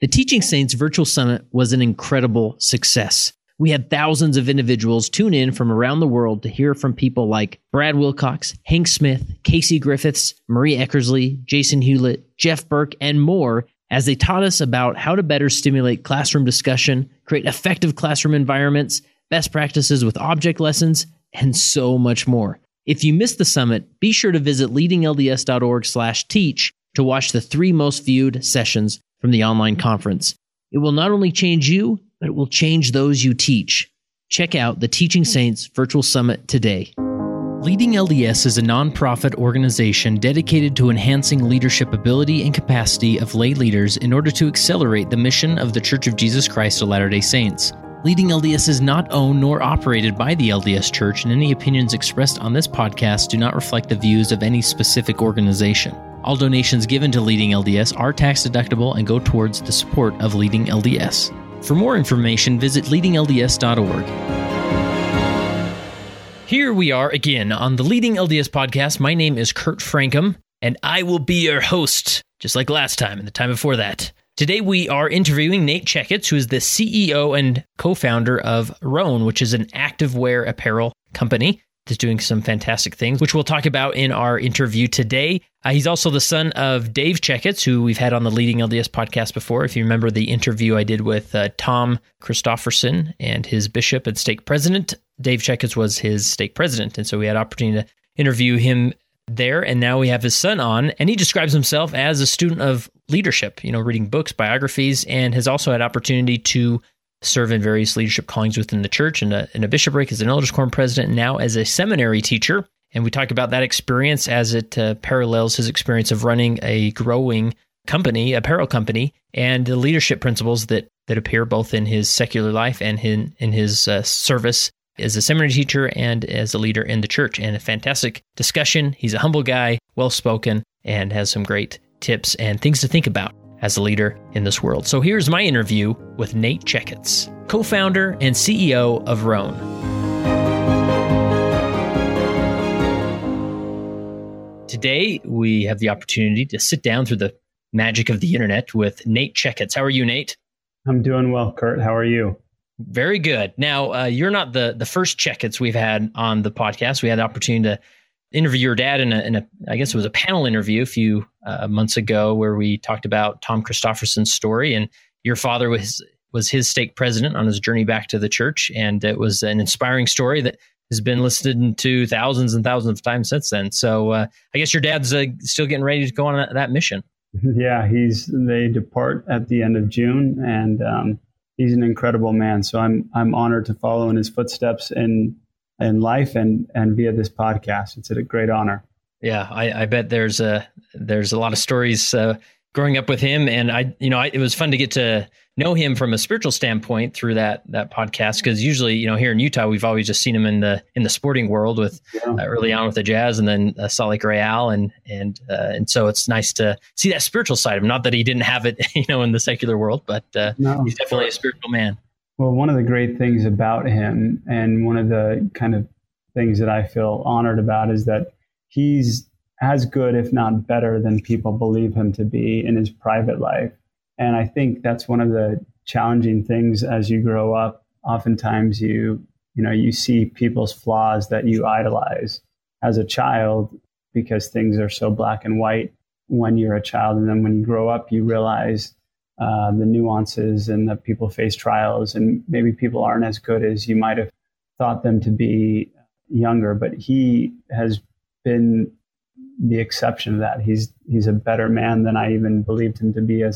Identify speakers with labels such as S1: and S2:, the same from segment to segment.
S1: The Teaching Saints Virtual Summit was an incredible success. We had thousands of individuals tune in from around the world to hear from people like Brad Wilcox, Hank Smith, Casey Griffiths, Marie Eckersley, Jason Hewlett, Jeff Burke, and more as they taught us about how to better stimulate classroom discussion, create effective classroom environments, best practices with object lessons, and so much more. If you missed the summit, be sure to visit leadinglds.org/teach to watch the 3 most viewed sessions from the online conference. It will not only change you, but it will change those you teach. Check out the Teaching Saints Virtual Summit today. Leading LDS is a nonprofit organization dedicated to enhancing leadership ability and capacity of lay leaders in order to accelerate the mission of the Church of Jesus Christ of Latter-day Saints. Leading LDS is not owned nor operated by the LDS Church, and any opinions expressed on this podcast do not reflect the views of any specific organization. All donations given to Leading LDS are tax deductible and go towards the support of Leading LDS. For more information, visit leadinglds.org. Here we are again on the Leading LDS podcast. My name is Kurt Francom, and I will be your host, just like last time and the time before that. Today we are interviewing Nate Checketts, who is the CEO and co-founder of Rhone, which is an activewear apparel company that's doing some fantastic things, which we'll talk about in our interview today. He's also the son of Dave Checketts, who we've had on the Leading LDS podcast before. If you remember the interview I did with Tom Christofferson and his bishop and stake president, Dave Checketts was his stake president. And so we had opportunity to interview him there. And now we have his son on, and he describes himself as a student of leadership, reading books, biographies, and has also had opportunity to serve in various leadership callings within the church and a bishopric as an elders quorum president, and now as a seminary teacher. And we talk about that experience as it parallels his experience of running a growing company, apparel company, and the leadership principles that appear both in his secular life and in his service as a seminary teacher and as a leader in the church. And a fantastic discussion. He's a humble guy, well-spoken, and has some great tips and things to think about as a leader in this world. So here's my interview with Nate Checketts, co-founder and CEO of Rhone. Today, we have the opportunity to sit down through the magic of the internet with Nate Checketts. How are you, Nate?
S2: I'm doing well, Kurt. How are you?
S1: Very good. Now, you're not the first Checketts we've had on the podcast. We had the opportunity to interview your dad in a I guess it was a panel interview a few months ago where we talked about Tom Christofferson's story, and your father was his stake president on his journey back to the church, and it was an inspiring story that has been listened to thousands and thousands of times since then. So I guess your dad's still getting ready to go on that mission.
S2: Yeah, they depart at the end of June, and he's an incredible man. So I'm honored to follow in his footsteps in life and via this podcast. It's a great honor.
S1: Yeah, I bet there's a lot of stories growing up with him, and it was fun to get to know him from a spiritual standpoint through that podcast, because usually here in Utah we've always just seen him in the sporting world with early on with the Jazz and then Salt Lake Real, and so it's nice to see that spiritual side of him. Not that he didn't have it in the secular world, but he's definitely a spiritual man.
S2: Well, one of the great things about him, and one of the kind of things that I feel honored about, is that he's as good, if not better, than people believe him to be in his private life. And I think that's one of the challenging things as you grow up. Oftentimes you see people's flaws that you idolize as a child because things are so black and white when you're a child. And then when you grow up, you realize the nuances and that people face trials, and maybe people aren't as good as you might have thought them to be younger. But he has been the exception to that. He's a better man than I even believed him to be as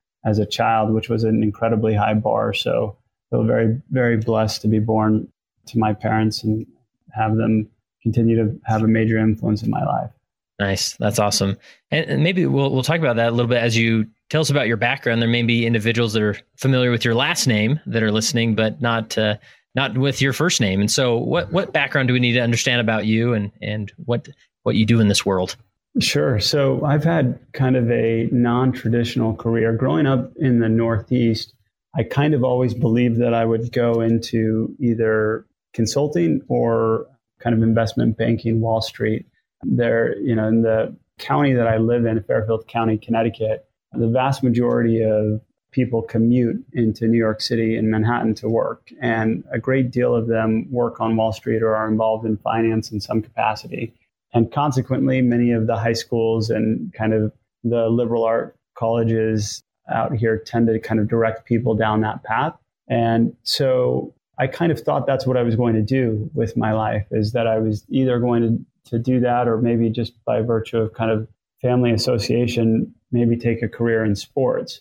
S2: a child, which was an incredibly high bar. So I feel very, very blessed to be born to my parents and have them continue to have a major influence in my life.
S1: Nice. That's awesome. And maybe we'll talk about that a little bit as you tell us about your background. There may be individuals that are familiar with your last name that are listening, but not with your first name. And so what background do we need to understand about you and what you do in this world?
S2: Sure. So I've had kind of a non-traditional career. Growing up in the Northeast, I kind of always believed that I would go into either consulting or kind of investment banking, Wall Street. There, in the county that I live in, Fairfield County, Connecticut, the vast majority of people commute into New York City and Manhattan to work. And a great deal of them work on Wall Street or are involved in finance in some capacity. And consequently, many of the high schools and kind of the liberal art colleges out here tend to kind of direct people down that path. And so I kind of thought that's what I was going to do with my life, is that I was either going to do that, or maybe just by virtue of kind of family association, maybe take a career in sports.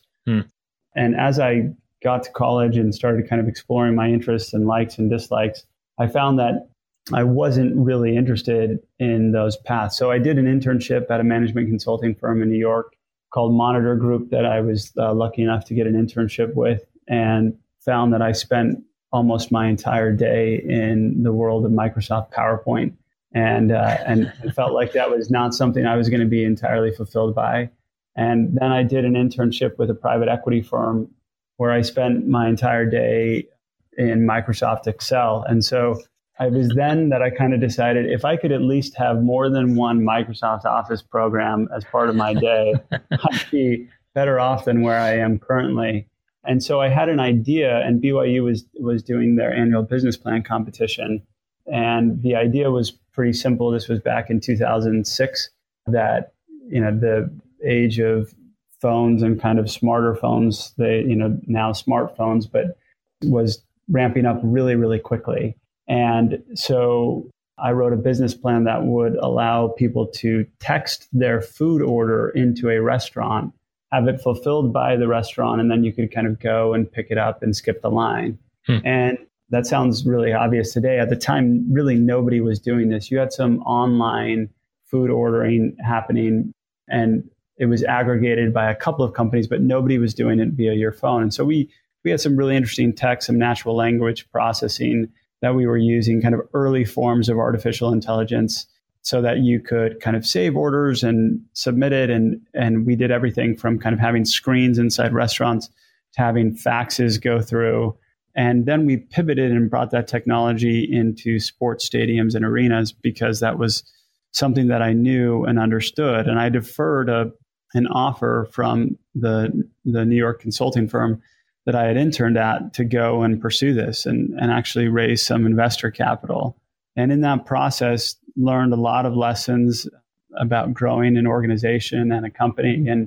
S2: And as I got to college and started kind of exploring my interests and likes and dislikes, I found that I wasn't really interested in those paths. So I did an internship at a management consulting firm in New York called Monitor Group that I was lucky enough to get an internship with, and found that I spent almost my entire day in the world of Microsoft PowerPoint, and felt like that was not something I was going to be entirely fulfilled by. And then I did an internship with a private equity firm where I spent my entire day in Microsoft Excel. And so it was then that I kind of decided if I could at least have more than one Microsoft Office program as part of my day, I'd be better off than where I am currently. And so I had an idea, and BYU was doing their annual business plan competition. And the idea was pretty simple. This was back in 2006, that, the age of phones and kind of smarter phones, now smartphones, but was ramping up really, really quickly. And so I wrote a business plan that would allow people to text their food order into a restaurant, have it fulfilled by the restaurant, and then you could kind of go and pick it up and skip the line. And that sounds really obvious today. At the time, really nobody was doing this. You had some online food ordering happening, and it was aggregated by a couple of companies, but nobody was doing it via your phone. And so we had some really interesting tech, some natural language processing that we were using, kind of early forms of artificial intelligence, so that you could kind of save orders and submit it. And we did everything from kind of having screens inside restaurants to having faxes go through. And then we pivoted and brought that technology into sports stadiums and arenas, because that was something that I knew and understood. And I deferred an offer from the New York consulting firm that I had interned at to go and pursue this and actually raise some investor capital. And in that process, learned a lot of lessons about growing an organization and a company. And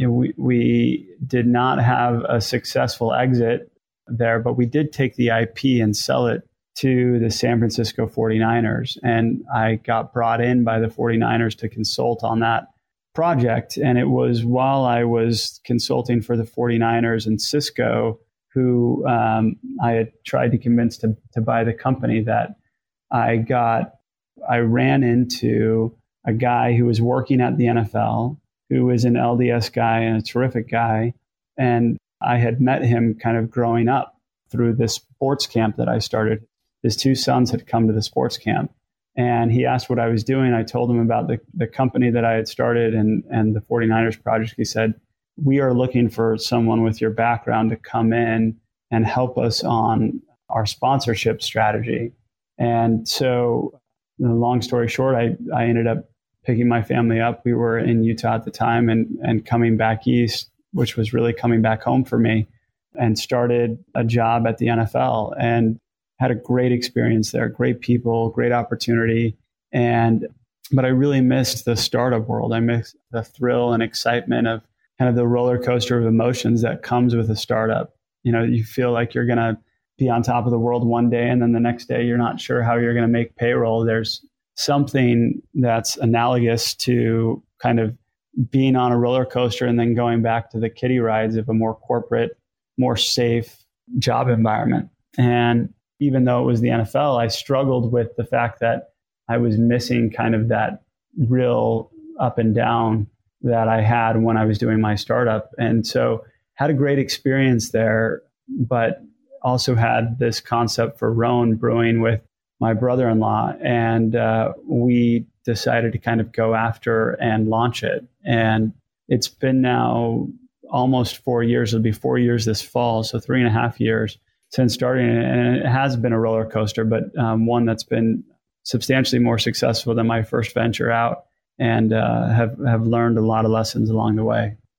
S2: we did not have a successful exit there, but we did take the IP and sell it to the San Francisco 49ers. And I got brought in by the 49ers to consult on that project. And it was while I was consulting for the 49ers and Cisco, who I had tried to convince to buy the company, that I ran into a guy who was working at the NFL, who was an LDS guy and a terrific guy. And I had met him kind of growing up through this sports camp that I started. His two sons had come to the sports camp, and he asked what I was doing. I told him about the company that I had started and the 49ers project. He said, "We are looking for someone with your background to come in and help us on our sponsorship strategy." And so, long story short, I ended up picking my family up. We were in Utah at the time, and coming back east, which was really coming back home for me, and started a job at the NFL and had a great experience there, great people, great opportunity. But I really missed the startup world. I missed the thrill and excitement of kind of the roller coaster of emotions that comes with a startup. You feel like you're going to be on top of the world one day, and then the next day you're not sure how you're going to make payroll. There's something that's analogous to kind of being on a roller coaster and then going back to the kiddie rides of a more corporate, more safe job environment. And even though it was the NFL, I struggled with the fact that I was missing kind of that real up and down that I had when I was doing my startup. And so had a great experience there, but also had this concept for Roan brewing with my brother-in-law. And we decided to kind of go after and launch it. And it's been now almost 4 years. It'll be 4 years this fall, so 3.5 years since starting it. And it has been a roller coaster, but one that's been substantially more successful than my first venture out, and have learned a lot of lessons along the way.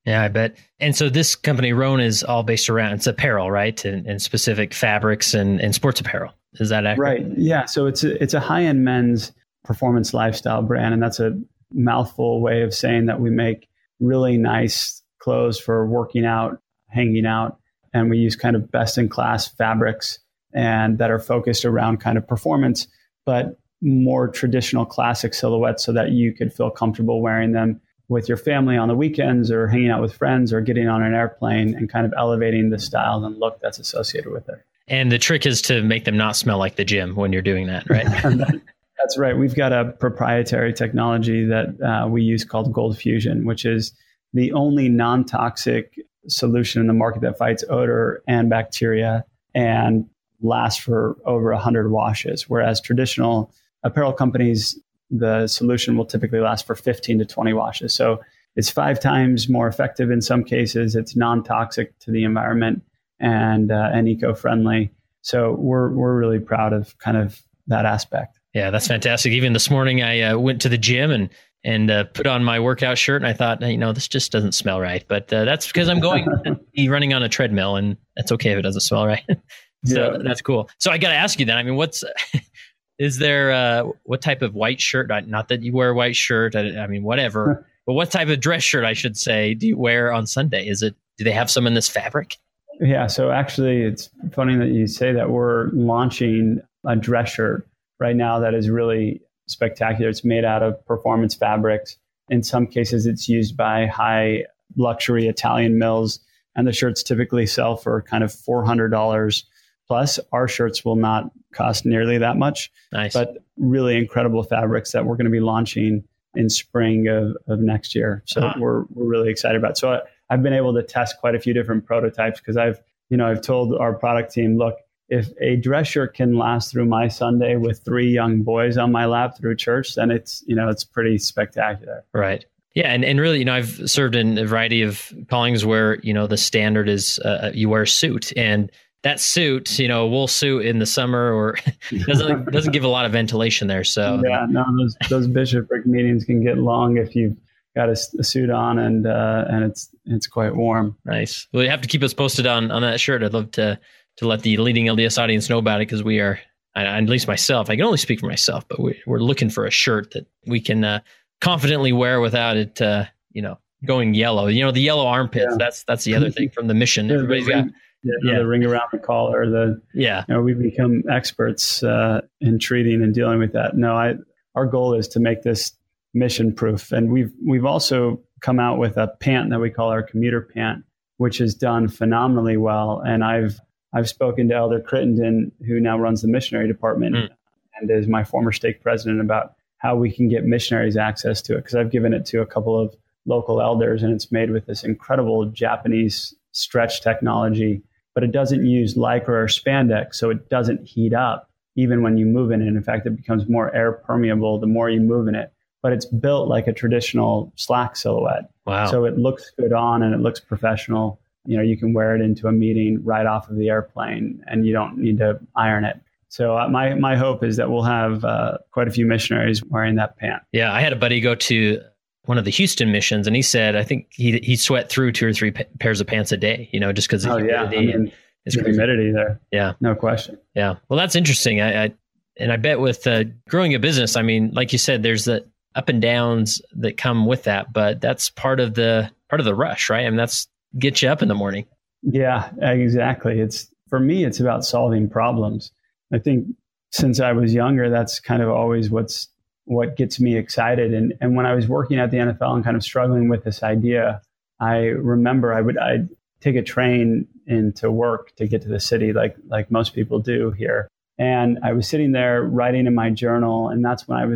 S1: Yeah, I bet. And so this company, Rhone, is all based around, it's apparel, right? And specific fabrics and sports apparel. Is that accurate?
S2: Right. Yeah. So it's a high-end men's performance lifestyle brand. And that's a mouthful way of saying that we make really nice clothes for working out, hanging out. And we use kind of best-in-class fabrics and that are focused around kind of performance, but more traditional classic silhouettes so that you could feel comfortable wearing them with your family on the weekends or hanging out with friends or getting on an airplane and kind of elevating the style and look that's associated with it.
S1: And the trick is to make them not smell like the gym when you're doing that, right?
S2: That's right. We've got a proprietary technology that we use called Gold Fusion, which is the only non-toxic solution in the market that fights odor and bacteria and lasts for over 100 washes, whereas traditional apparel companies, the solution will typically last for 15 to 20 washes. So it's 5 times more effective in some cases. It's non-toxic to the environment and eco-friendly. So we're really proud of kind of that aspect.
S1: Yeah, that's fantastic. Even this morning, I went to the gym and put on my workout shirt, and I thought, this just doesn't smell right. But that's because I'm going to be running on a treadmill, and that's okay if it doesn't smell right. So yeah. That's cool. So I got to ask you then. I mean, is there what type of white shirt? Not that you wear a white shirt. I mean, whatever. But what type of dress shirt, I should say, do you wear on Sunday? Do they have some in this fabric?
S2: Yeah. So actually, it's funny that you say that. We're launching a dress shirt right now that is really spectacular. It's made out of performance fabrics. In some cases, it's used by high luxury Italian mills, and the shirts typically sell for kind of $400 plus. Our shirts will not cost nearly that much,
S1: nice.
S2: But really incredible fabrics that we're going to be launching in spring of next year. So we're really excited about it. So I've been able to test quite a few different prototypes because I've told our product team, look, if a dress shirt can last through my Sunday with 3 young boys on my lap through church, then it's pretty spectacular.
S1: Right. Yeah. And really, I've served in a variety of callings where, the standard is you wear a suit, and that suit, wool suit in the summer or doesn't give a lot of ventilation there. So
S2: yeah, no, those bishopric meetings can get long if you've got a suit on and it's quite warm.
S1: Nice. Well, you have to keep us posted on that shirt. I'd love to let the Leading LDS audience know about it, because we are, at least myself, I can only speak for myself, but we're looking for a shirt that we can confidently wear without it, going yellow. The yellow armpits. Yeah. That's the other thing from the mission. Everybody's got
S2: the ring around the collar. We've become experts in treating and dealing with that. No, our goal is to make this mission proof, and we've also come out with a pant that we call our commuter pant, which has done phenomenally well. And I've spoken to Elder Crittenden, who now runs the missionary department and is my former stake president, about how we can get missionaries access to it, because I've given it to a couple of local elders, and it's made with this incredible Japanese stretch technology, but it doesn't use lycra or spandex, so it doesn't heat up even when you move in it. In fact, it becomes more air permeable the more you move in it, but it's built like a traditional slack silhouette.
S1: Wow.
S2: So it looks good on and it looks professional. You can wear it into a meeting right off of the airplane, and you don't need to iron it. So my hope is that we'll have quite a few missionaries wearing that pant.
S1: Yeah, I had a buddy go to one of the Houston missions, and he said, I think he sweat through 2 or 3 pairs of pants a day, just because of humidity.
S2: It's humidity there.
S1: Yeah.
S2: No question.
S1: Yeah. Well, that's interesting. I bet with growing a business, I mean, like you said, there's the up and downs that come with that, but that's part of the rush, right? I mean, that's get you up in the morning.
S2: Yeah, exactly. For me, it's about solving problems. I think since I was younger, that's kind of always what gets me excited. And when I was working at the NFL and kind of struggling with this idea, I remember I'd take a train into work to get to the city, like most people do here. And I was sitting there writing in my journal, and that's when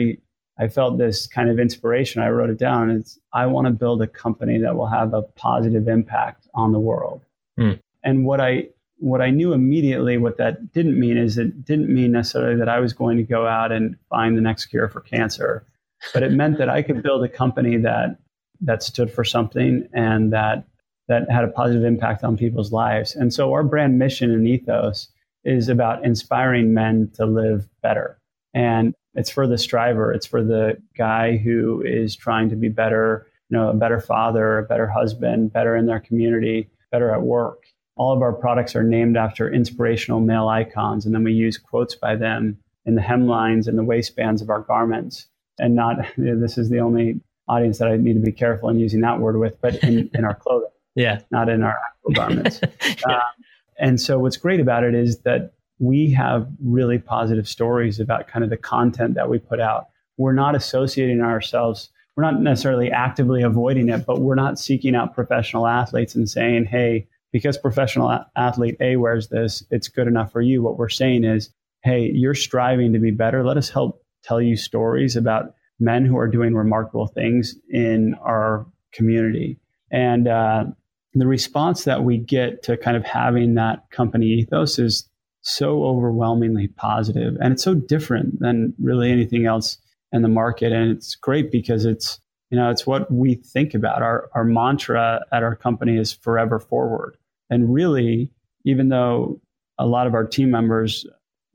S2: I felt this kind of inspiration. I wrote it down. I want to build a company that will have a positive impact on the world. And what I knew immediately, what that didn't mean is it didn't mean necessarily that I was going to go out and find the next cure for cancer, but it meant that I could build a company that stood for something and that had a positive impact on people's lives. And so our brand mission and ethos is about inspiring men to live better. And it's for the striver. It's for the guy who is trying to be better a better father, a better husband, better in their community, better at work. All of our products are named after inspirational male icons, and then we use quotes by them in the hemlines and the waistbands of our garments. And not, this is the only audience that I need to be careful in using that word with, but in our clothing, not in our actual garments. And so what's great about it is that we have really positive stories about kind of the content that we put out. We're not associating ourselves, we're not necessarily actively avoiding it, but we're not seeking out professional athletes and saying, hey, because professional athlete A wears this, it's good enough for you. What we're saying is, hey, you're striving to be better. Let us help tell you stories about men who are doing remarkable things in our community. And the response that we get to kind of having that company ethos is so overwhelmingly positive. And it's so different than really anything else in the market. And it's great because it's what we think about. Our mantra at our company is forever forward. And really, even though a lot of our team members,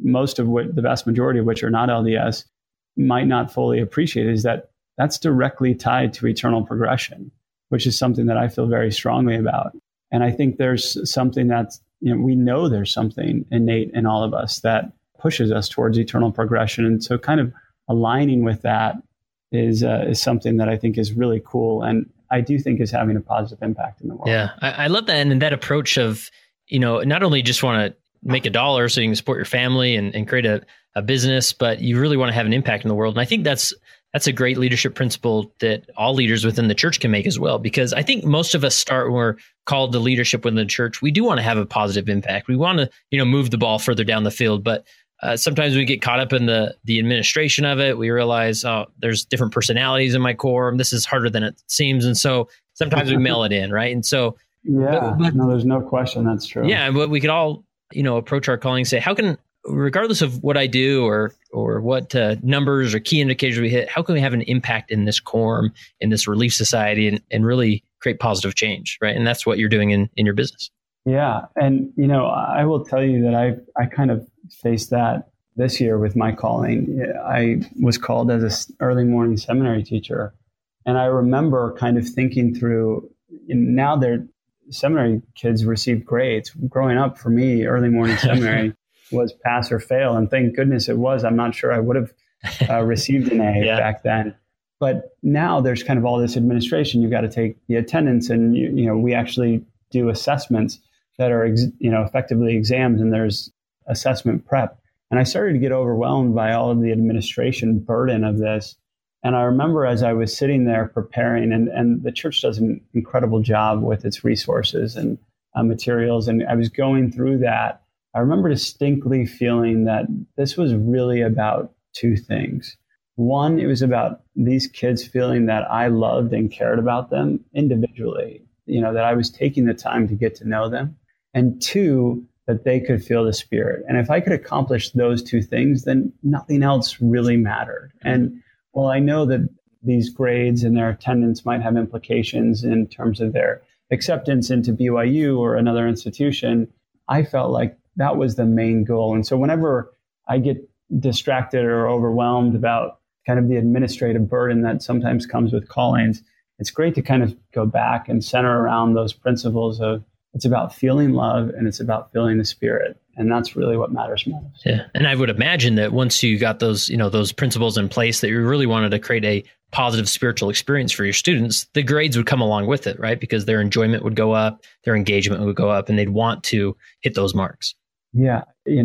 S2: the vast majority of which are not LDS, might not fully appreciate, is that that's directly tied to eternal progression, which is something that I feel very strongly about. And I think there's something that's, we know there's something innate in all of us that pushes us towards eternal progression. And so kind of aligning with that is something that I think is really cool. And I do think is having a positive impact in the world.
S1: Yeah, I love that. And that approach of, not only just want to make a dollar so you can support your family and create a business, but you really want to have an impact in the world. And I think that's a great leadership principle that all leaders within the church can make as well. Because I think most of us start when we're called to leadership within the church. We do want to have a positive impact. We want to, move the ball further down the field. But sometimes we get caught up in the administration of it. We realize, there's different personalities in my core. This is harder than it seems. And so sometimes we mail it in, right? And so,
S2: no, there's no question that's true.
S1: Yeah, but we could all, approach our calling and say, how can, regardless of what I do or what numbers or key indicators we hit, how can we have an impact in this quorum, in this Relief Society, and really create positive change, right? And that's what you're doing in your business.
S2: Yeah. And, I will tell you that I kind of faced that this year with my calling. I was called as an early morning seminary teacher. And I remember kind of thinking through, now they're seminary kids receive grades. Growing up for me, early morning seminary was pass or fail. And thank goodness it was. I'm not sure I would have received an A back then. But now there's kind of all this administration. You've got to take the attendance, and we actually do assessments that are effectively exams, and there's assessment prep. And I started to get overwhelmed by all of the administration burden of this. And I remember as I was sitting there preparing, and the church does an incredible job with its resources and materials, and I was going through that. I remember distinctly feeling that this was really about two things. One, it was about these kids feeling that I loved and cared about them individually, that I was taking the time to get to know them. And two, that they could feel the Spirit. And if I could accomplish those two things, then nothing else really mattered. And while I know that these grades and their attendance might have implications in terms of their acceptance into BYU or another institution, I felt like that was the main goal. And so whenever I get distracted or overwhelmed about kind of the administrative burden that sometimes comes with callings, it's great to kind of go back and center around those principles of it's about feeling love and it's about feeling the Spirit. And that's really what matters most.
S1: Yeah. And I would imagine that once you got those, those principles in place, that you really wanted to create a positive spiritual experience for your students, the grades would come along with it, right? Because their enjoyment would go up, their engagement would go up, and they'd want to hit those marks.
S2: Yeah.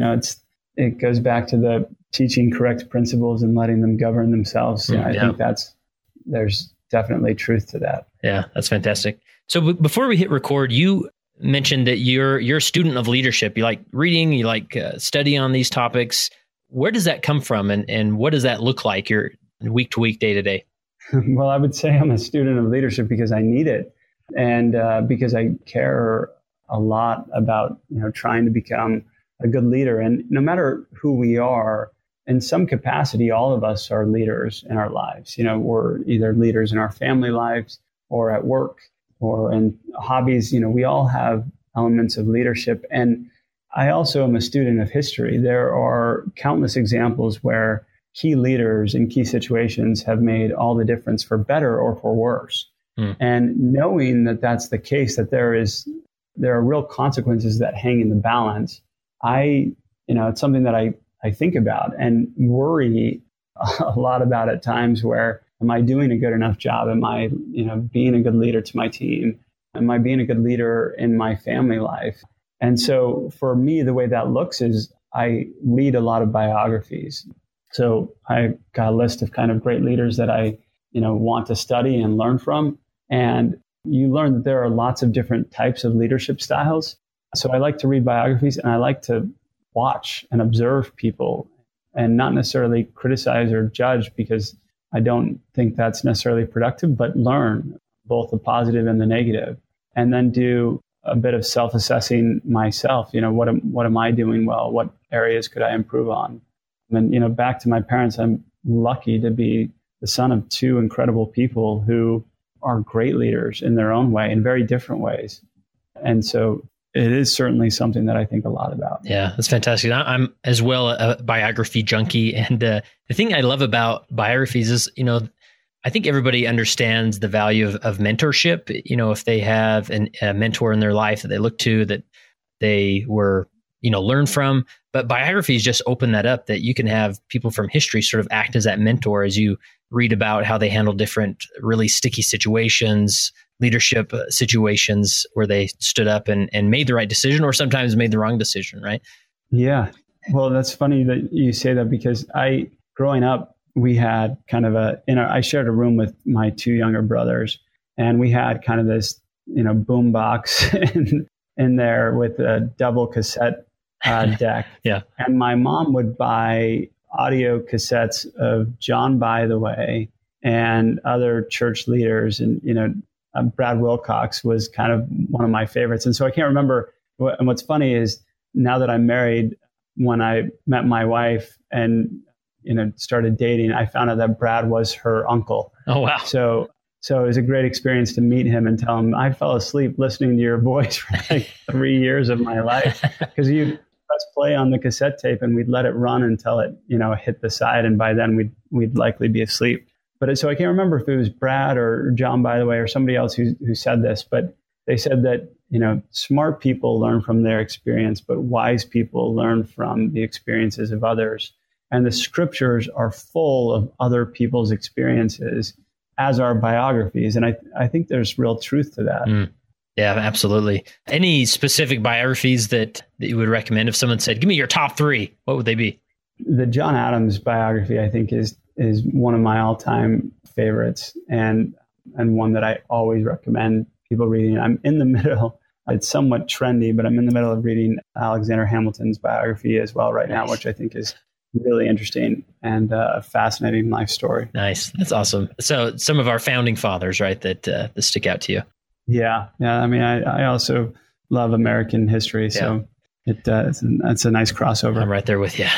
S2: It goes back to the teaching correct principles and letting them govern themselves. I think there's definitely truth to that.
S1: Yeah, that's fantastic. So before we hit record, you mentioned that you're a student of leadership. You like reading, you like study on these topics. Where does that come from, and what does that look like your week to week, day to day?
S2: Well, I would say I'm a student of leadership because I need it, and because I care a lot about trying to become a good leader. And no matter who we are, in some capacity, all of us are leaders in our lives. We're either leaders in our family lives or at work or in hobbies. We all have elements of leadership. And I also am a student of history. There are countless examples where key leaders in key situations have made all the difference for better or for worse. And knowing that that's the case, that there are real consequences that hang in the balance, it's something that I think about and worry a lot about at times where, am I doing a good enough job? Am I, being a good leader to my team? Am I being a good leader in my family life? And so for me, the way that looks is I read a lot of biographies. So I got a list of kind of great leaders that I, want to study and learn from. And you learn that there are lots of different types of leadership styles. So I like to read biographies, and I like to watch and observe people and not necessarily criticize or judge, because I don't think that's necessarily productive, but learn both the positive and the negative, and then do a bit of self-assessing myself. What am I doing well? What areas could I improve on? And then, back to my parents, I'm lucky to be the son of two incredible people who are great leaders in their own way, in very different ways. And so it is certainly something that I think a lot about.
S1: Yeah, that's fantastic. I'm as well a biography junkie. And the thing I love about biographies is, I think everybody understands the value of mentorship. If they have a mentor in their life that they look to, that they were, learn from. But biographies just open that up, that you can have people from history sort of act as that mentor as you read about how they handle different really sticky situations, leadership situations where they stood up and made the right decision, or sometimes made the wrong decision, right?
S2: Yeah. Well, that's funny that you say that, because growing up, we had kind of I shared a room with my two younger brothers, and we had kind of this, boom box in there with a double cassette deck.
S1: Yeah.
S2: And my mom would buy audio cassettes of John By the Way and other church leaders. And, Brad Wilcox was kind of one of my favorites. And so I can't remember. And what's funny is, now that I'm married, when I met my wife and, started dating, I found out that Brad was her uncle.
S1: Oh, wow.
S2: So it was a great experience to meet him and tell him I fell asleep listening to your voice for like 3 years of my life, because you press play on the cassette tape and we'd let it run until it, hit the side. And by then we'd likely be asleep. But so I can't remember if it was Brad or John By the Way or somebody else who said this, but they said that, smart people learn from their experience, but wise people learn from the experiences of others. And the scriptures are full of other people's experiences, as are biographies. And I think there's real truth to that.
S1: Yeah, absolutely. Any specific biographies that you would recommend if someone said, give me your top 3, what would they be?
S2: The John Adams biography, I think, is one of my all-time favorites, and one that I always recommend people reading. I'm in the middle, it's somewhat trendy, but I'm in the middle of reading Alexander Hamilton's biography as well right now, which I think is really interesting and a fascinating life story.
S1: Nice. That's awesome. So some of our founding fathers, right, that stick out to you.
S2: Yeah. I mean, I also love American history. So it's a nice crossover.
S1: I'm right there with you.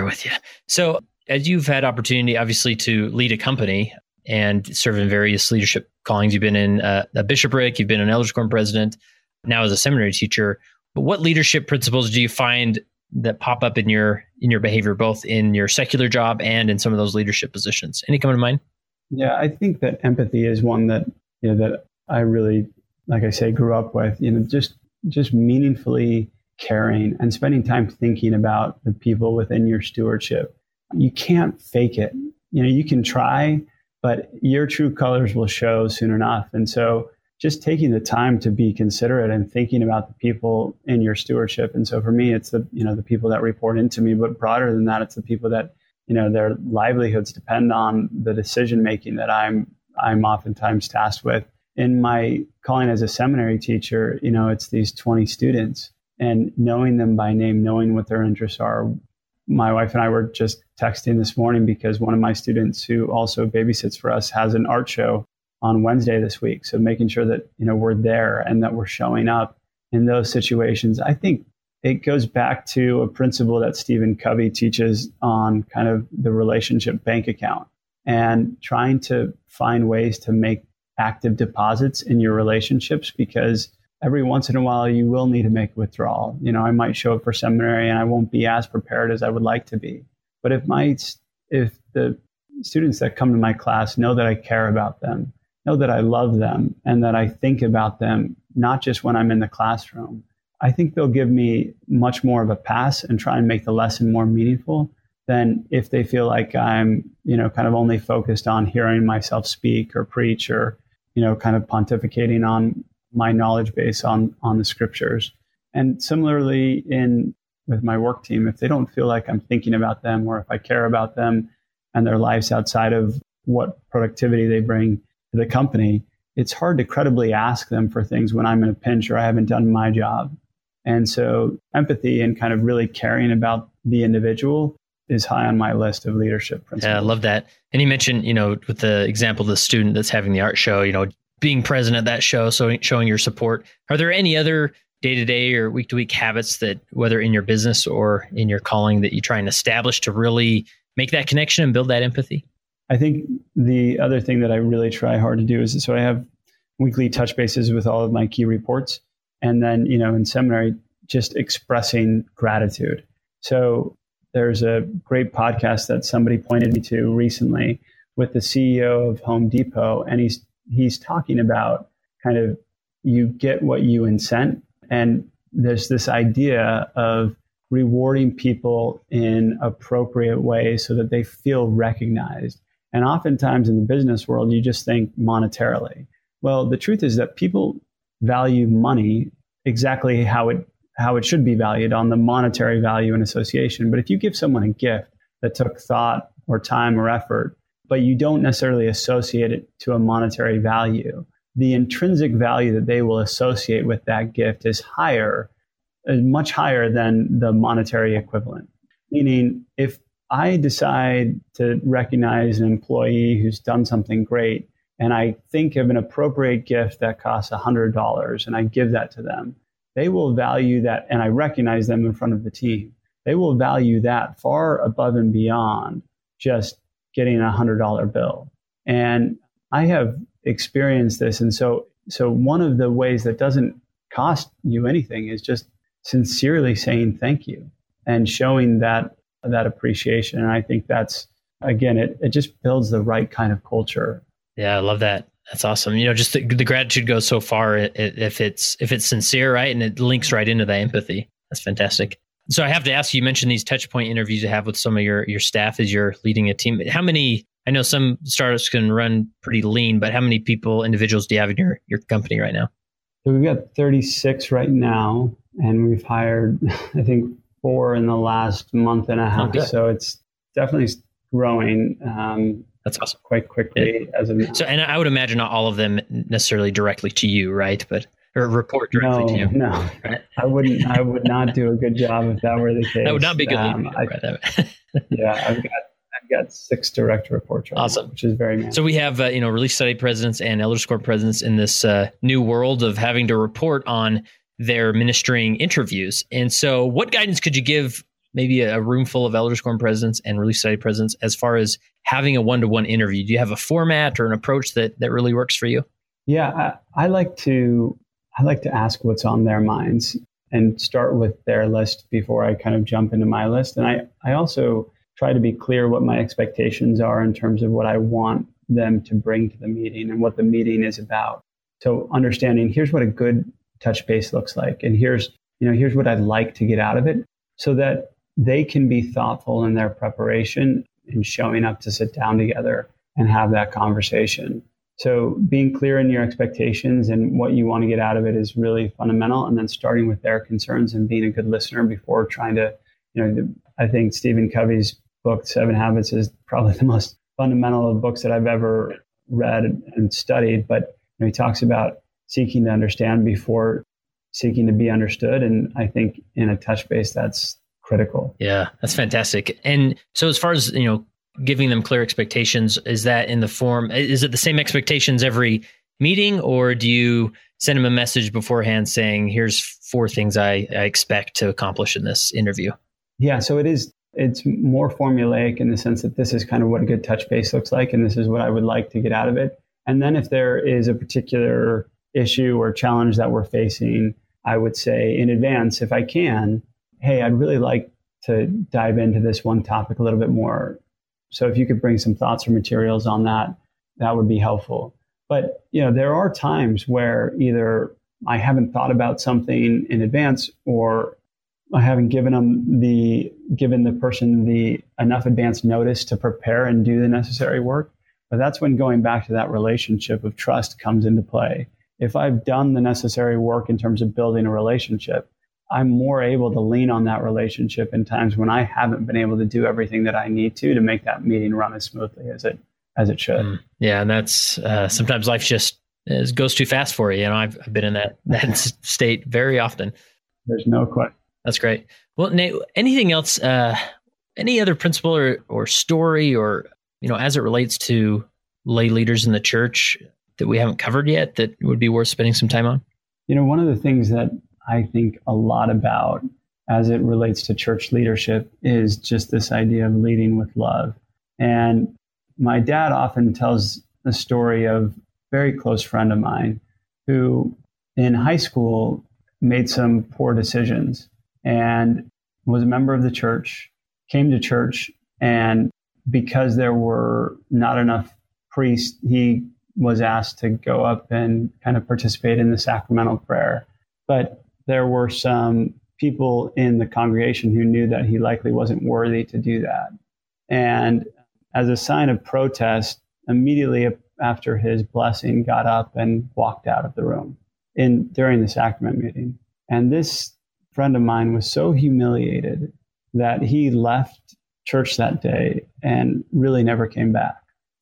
S1: So as you've had opportunity, obviously, to lead a company and serve in various leadership callings, you've been in a bishopric, you've been an elders quorum president, now as a seminary teacher. But what leadership principles do you find that pop up in your behavior, both in your secular job and in some of those leadership positions? Any come to mind?
S2: Yeah, I think that empathy is one that that I really, like I say, grew up with. Just meaningfully caring and spending time thinking about the people within your stewardship. You can't fake it. You can try, but your true colors will show soon enough. And so just taking the time to be considerate and thinking about the people in your stewardship. And so for me, it's the people that report into me, but broader than that, it's the people that, their livelihoods depend on the decision making that I'm oftentimes tasked with. In my calling as a seminary teacher, it's these 20 students, and knowing them by name, knowing what their interests are. My wife and I were just texting this morning because one of my students, who also babysits for us, has an art show on Wednesday this week. So making sure that, we're there and that we're showing up in those situations. I think it goes back to a principle that Stephen Covey teaches on kind of the relationship bank account, and trying to find ways to make active deposits in your relationships, because every once in a while you will need to make a withdrawal. I might show up for seminary and I won't be as prepared as I would like to be. But if the students that come to my class know that I care about them, know that I love them and that I think about them, not just when I'm in the classroom, I think they'll give me much more of a pass and try and make the lesson more meaningful than if they feel like I'm, kind of only focused on hearing myself speak or preach or, kind of pontificating on my knowledge base on the scriptures. And similarly with my work team, if they don't feel like I'm thinking about them or if I care about them and their lives outside of what productivity they bring to the company, it's hard to credibly ask them for things when I'm in a pinch or I haven't done my job. And so empathy and kind of really caring about the individual is high on my list of leadership principles.
S1: Yeah, I love that. And you mentioned, with the example of the student that's having the art show, being present at that show, so showing your support. Are there any other day-to-day or week-to-week habits that, whether in your business or in your calling, that you try and establish to really make that connection and build that empathy?
S2: I think the other thing that I really try hard to do is, so I have weekly touch bases with all of my key reports. And then, in seminary, just expressing gratitude. So there's a great podcast that somebody pointed me to recently with the CEO of Home Depot. And he's talking about kind of, you get what you incent. And there's this idea of rewarding people in appropriate ways so that they feel recognized. And oftentimes in the business world, you just think monetarily. Well, the truth is that people value money exactly how it should be valued, on the monetary value and association. But if you give someone a gift that took thought or time or effort, but you don't necessarily associate it to a monetary value, the intrinsic value that they will associate with that gift is much higher than the monetary equivalent. Meaning, if I decide to recognize an employee who's done something great, and I think of an appropriate gift that costs $100 and I give that to them, they will value that, and I recognize them in front of the team. They will value that far above and beyond just getting a $100 bill. And I have experienced this. And so one of the ways that doesn't cost you anything is just sincerely saying thank you and showing that appreciation. And I think that's, again, it just builds the right kind of culture.
S1: Yeah, I love that. That's awesome. Just the gratitude goes so far if it's sincere, right? And it links right into the empathy. That's fantastic. So I have to ask you mentioned these touch point interviews you have with some of your staff as you're leading a team. How many, I know some startups can run pretty lean, but how many individuals do you have in your company right now?
S2: So we've got 36 right now, and we've hired, I think, 4 in the last month and a half. So it's definitely growing.
S1: That's awesome.
S2: Quite quickly as of now.
S1: So, and I would imagine not all of them necessarily directly to you, right? Or report directly to you.
S2: No,
S1: right?
S2: I would not do a good job if that were the case.
S1: That would not be good. Right?
S2: Yeah, I've got 6 direct reports right
S1: awesome.
S2: now, which is very nice.
S1: So we have, Release Study presidents and Elders Quorum presidents in this new world of having to report on their ministering interviews. And so what guidance could you give maybe a room full of Elders Quorum presidents and Release Study presidents as far as having a one-to-one interview? Do you have a format or an approach that really works for you?
S2: Yeah, I like to ask what's on their minds and start with their list before I kind of jump into my list. And I also try to be clear what my expectations are in terms of what I want them to bring to the meeting and what the meeting is about. So understanding, here's what a good touch base looks like, and here's what I'd like to get out of it, so that they can be thoughtful in their preparation and showing up to sit down together and have that conversation. So being clear in your expectations and what you want to get out of it is really fundamental. And then starting with their concerns and being a good listener before trying to, I think Stephen Covey's book, 7 Habits, is probably the most fundamental of books that I've ever read and studied. But he talks about seeking to understand before seeking to be understood. And I think in a touch base, that's critical.
S1: Yeah, that's fantastic. And so as far as, giving them clear expectations, is that in the form, is it the same expectations every meeting, or do you send them a message beforehand saying, here's 4 things I expect to accomplish in this interview?
S2: Yeah, so it's more formulaic in the sense that this is kind of what a good touch base looks like, and this is what I would like to get out of it. And then if there is a particular issue or challenge that we're facing, I would say in advance, if I can, hey, I'd really like to dive into this one topic a little bit more. So if you could bring some thoughts or materials on that, that would be helpful. But, there are times where either I haven't thought about something in advance, or I haven't given the person enough advance notice to prepare and do the necessary work. But that's when going back to that relationship of trust comes into play. If I've done the necessary work in terms of building a relationship, I'm more able to lean on that relationship in times when I haven't been able to do everything that I need to make that meeting run as smoothly as it should.
S1: Yeah, and that's sometimes life just goes too fast for you. I've been in that state very often.
S2: There's no question.
S1: That's great. Well, Nate, anything else? Any other principle or story, or as it relates to lay leaders in the church that we haven't covered yet that would be worth spending some time on?
S2: One of the things that I think a lot about as it relates to church leadership is just this idea of leading with love. And my dad often tells the story of a very close friend of mine who in high school made some poor decisions and was a member of the church, came to church, and because there were not enough priests, he was asked to go up and kind of participate in the sacramental prayer. But there were some people in the congregation who knew that he likely wasn't worthy to do that. And as a sign of protest, immediately after his blessing, got up and walked out of the room during the sacrament meeting. And this friend of mine was so humiliated that he left church that day and really never came back.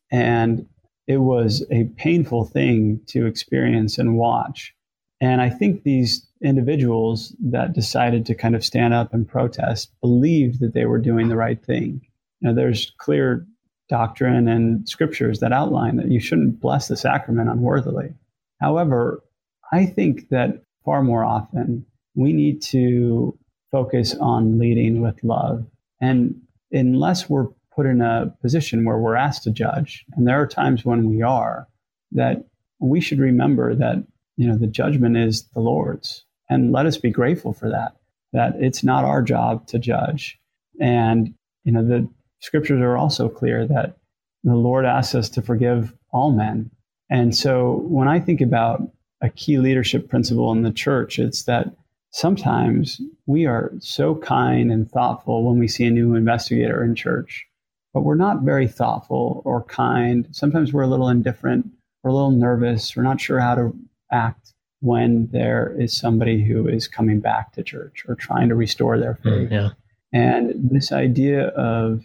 S2: And it was a painful thing to experience and watch. And I think these individuals that decided to kind of stand up and protest believed that they were doing the right thing. There's clear doctrine and scriptures that outline that you shouldn't bless the sacrament unworthily. However, I think that far more often we need to focus on leading with love. And unless we're put in a position where we're asked to judge, and there are times when we are, that we should remember that the judgment is the Lord's. And let us be grateful for that it's not our job to judge. And, the scriptures are also clear that the Lord asks us to forgive all men. And so when I think about a key leadership principle in the church, it's that sometimes we are so kind and thoughtful when we see a new investigator in church, but we're not very thoughtful or kind. Sometimes we're a little indifferent, we're a little nervous, we're not sure how to act when there is somebody who is coming back to church or trying to restore their faith.
S1: Yeah.
S2: And this idea of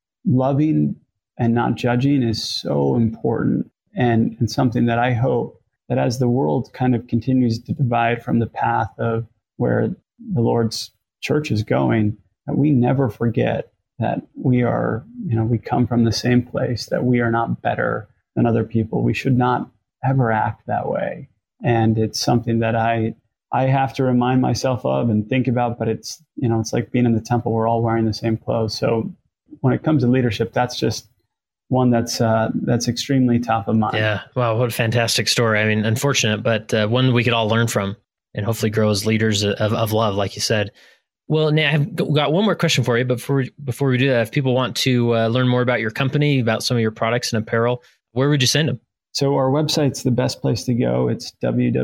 S2: loving and not judging is so important, and something that I hope that as the world kind of continues to divide from the path of where the Lord's church is going, that we never forget that we are, we come from the same place, that we are not better than other people. We should not ever act that way. And it's something that I have to remind myself of and think about, but it's like being in the temple, we're all wearing the same clothes. So when it comes to leadership, that's just one that's extremely top of mind.
S1: Yeah. Wow. What a fantastic story. I mean, unfortunate, but one we could all learn from and hopefully grow as leaders of love, like you said. Well, Nate, I've got one more question for you. But before we do that, if people want to learn more about your company, about some of your products and apparel, where would you send them?
S2: So our website's the best place to go. It's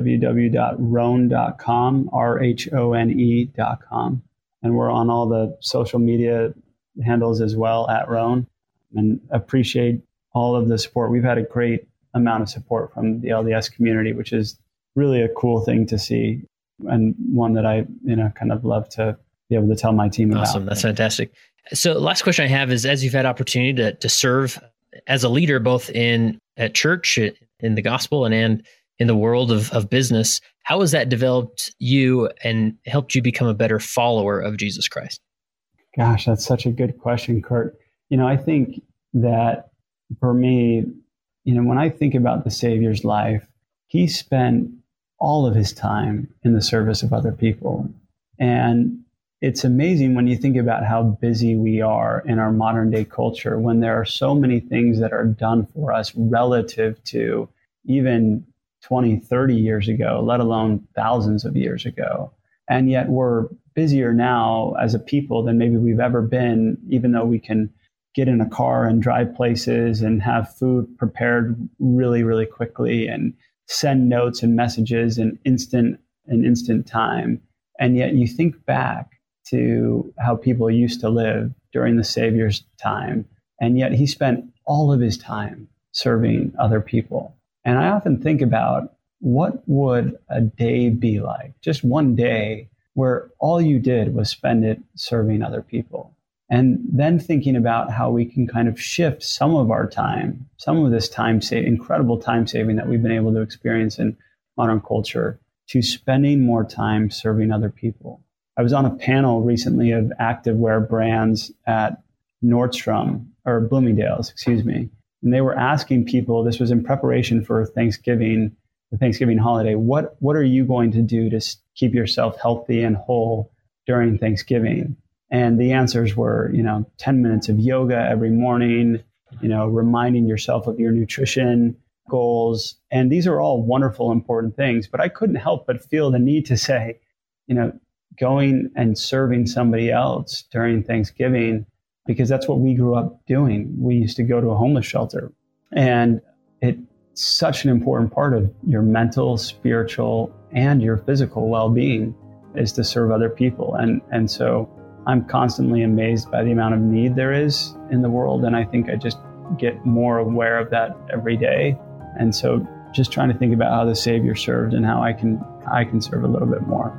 S2: www.rhone.com, RHONE.com. And we're on all the social media handles as well at Rhone, and appreciate all of the support. We've had a great amount of support from the LDS community, which is really a cool thing to see, and one that I kind of love to be able to tell my team about.
S1: Awesome. That's fantastic. So the last question I have is, as you've had opportunity to serve as a leader, both at church, in the gospel, and in the world of business, how has that developed you and helped you become a better follower of Jesus Christ?
S2: Gosh, that's such a good question, Kurt. I think that for me, when I think about the Savior's life, he spent all of his time in the service of other people. And it's amazing when you think about how busy we are in our modern day culture, when there are so many things that are done for us relative to even 20, 30 years ago, let alone thousands of years ago. And yet we're busier now as a people than maybe we've ever been, even though we can get in a car and drive places and have food prepared really, really quickly and send notes and messages in instant time. And yet you think back to how people used to live during the Savior's time, and yet he spent all of his time serving other people. And I often think about, what would a day be like, just one day where all you did was spend it serving other people? And then thinking about how we can kind of shift some of our time, some of this incredible time saving that we've been able to experience in modern culture, to spending more time serving other people. I was on a panel recently of activewear brands at Bloomingdale's, and they were asking people, this was in preparation for Thanksgiving, the Thanksgiving holiday, what are you going to do to keep yourself healthy and whole during Thanksgiving? And the answers were, 10 minutes of yoga every morning, reminding yourself of your nutrition goals. And these are all wonderful, important things, but I couldn't help but feel the need to say, going and serving somebody else during Thanksgiving, because that's what we grew up doing. We used to go to a homeless shelter, and it's such an important part of your mental, spiritual, and your physical well-being is to serve other people. And so I'm constantly amazed by the amount of need there is in the world. And I think I just get more aware of that every day. And so just trying to think about how the Savior served and how I can serve a little bit more.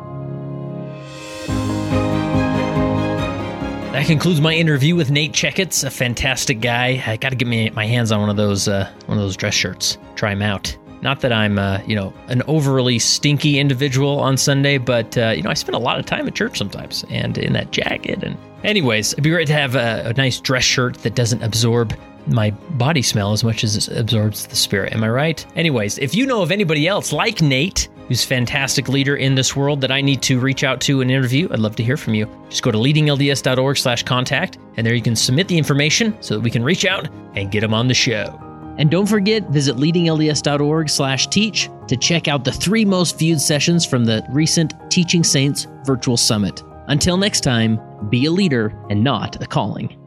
S1: That concludes my interview with Nate Checketts, a fantastic guy. I got to get my hands on one of those dress shirts. Try them out. Not that I'm, an overly stinky individual on Sunday, but I spend a lot of time at church sometimes, and in that jacket. And anyways, it'd be great to have a nice dress shirt that doesn't absorb my body smell as much as it absorbs the spirit. Am I right? Anyways, if you know of anybody else like Nate, who's a fantastic leader in this world that I need to reach out to and interview, I'd love to hear from you. Just go to leadinglds.org/contact, and there you can submit the information so that we can reach out and get them on the show. And don't forget, visit leadinglds.org/teach to check out the 3 most viewed sessions from the recent Teaching Saints Virtual Summit. Until next time, be a leader and not a calling.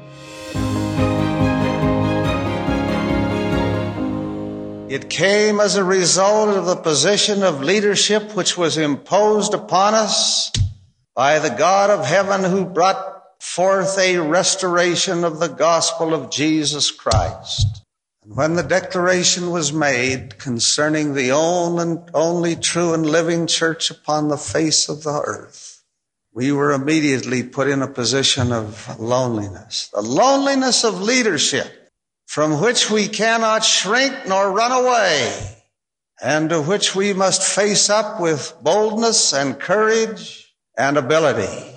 S3: It came as a result of the position of leadership which was imposed upon us by the God of heaven, who brought forth a restoration of the gospel of Jesus Christ. And when the declaration was made concerning the only true and living church upon the face of the earth, we were immediately put in a position of loneliness, the loneliness of leadership, from which we cannot shrink nor run away, and to which we must face up with boldness and courage and ability.